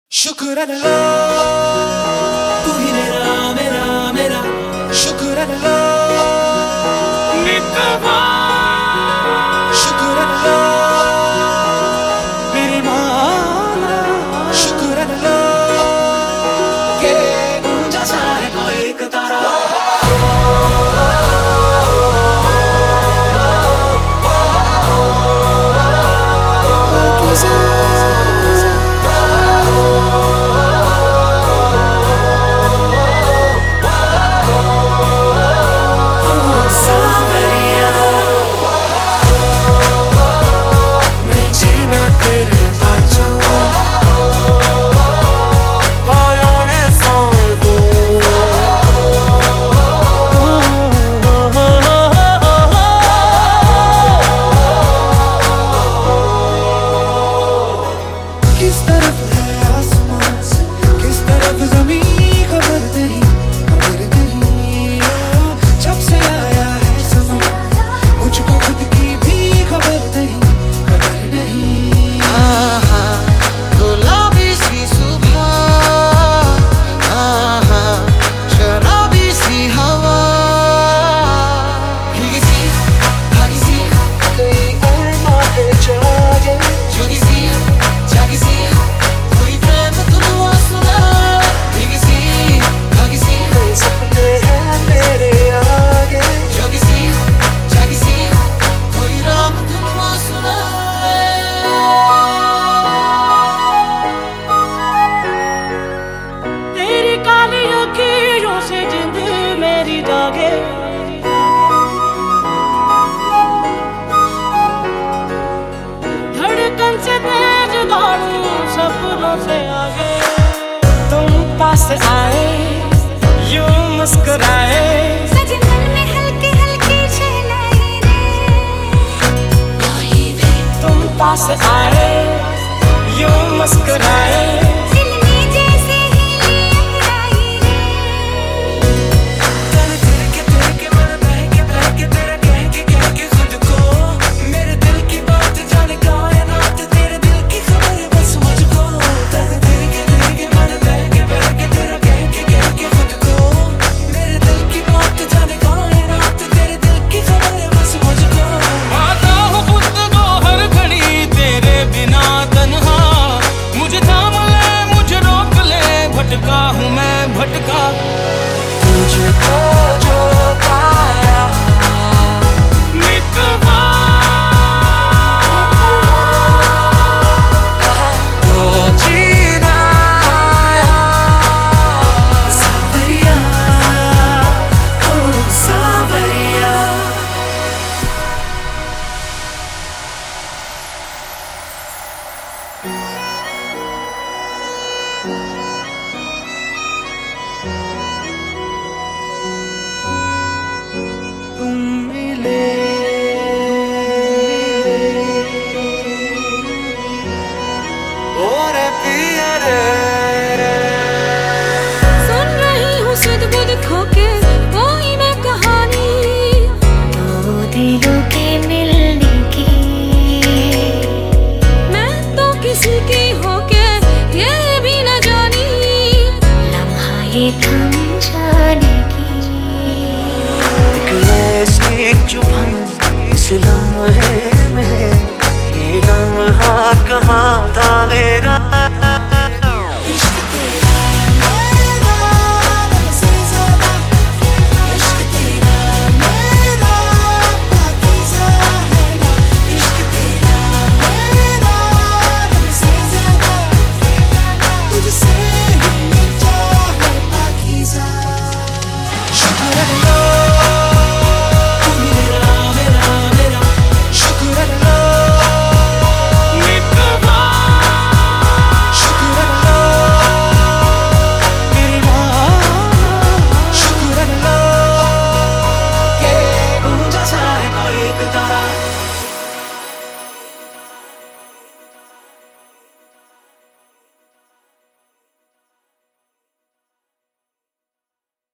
शुक्र अल्लाह तू ही मेरा मेरा मेरा शुक्र अल्लाह नितवा शुक्र अल्लाह मेरे मौला शुक्र अल्लाह के जैसा है कोई एक तारा धड़कन से तेज दौड़ूं सपनों से आगे तुम पास आए यूं मुस्कुराए सजनन में हल्की हल्की शहनाई रे तुम पास आए यूं मुस्कुराए भटका हूँ मैं भटका तुझको जो पाया मितवा तो जीना आया सावरिया ओ सावरिया तुम मिले और पिया रे सुन रही हूँ सुध बुध खोके कोई मैं कहानी दो दिलों के मिलने की मैं तो किसी की होके ये भी न जानी लम्हा ये था